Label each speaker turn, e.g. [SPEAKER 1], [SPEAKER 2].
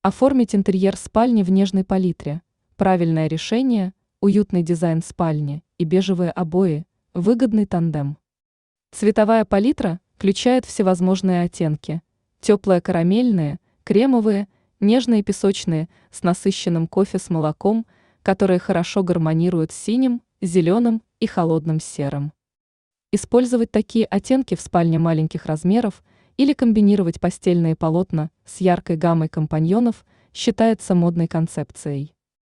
[SPEAKER 1] Оформить интерьер спальни в нежной палитре. Правильное решение, уютный дизайн спальни и бежевые обои, выгодный тандем. Цветовая палитра включает всевозможные оттенки. Теплые карамельные, кремовые, нежные песочные с насыщенным кофе с молоком, которые хорошо гармонируют с синим, зеленым и холодным серым. Использовать такие оттенки в спальне маленьких размеров или комбинировать постельные полотна с яркой гаммой компаньонов считается модной концепцией.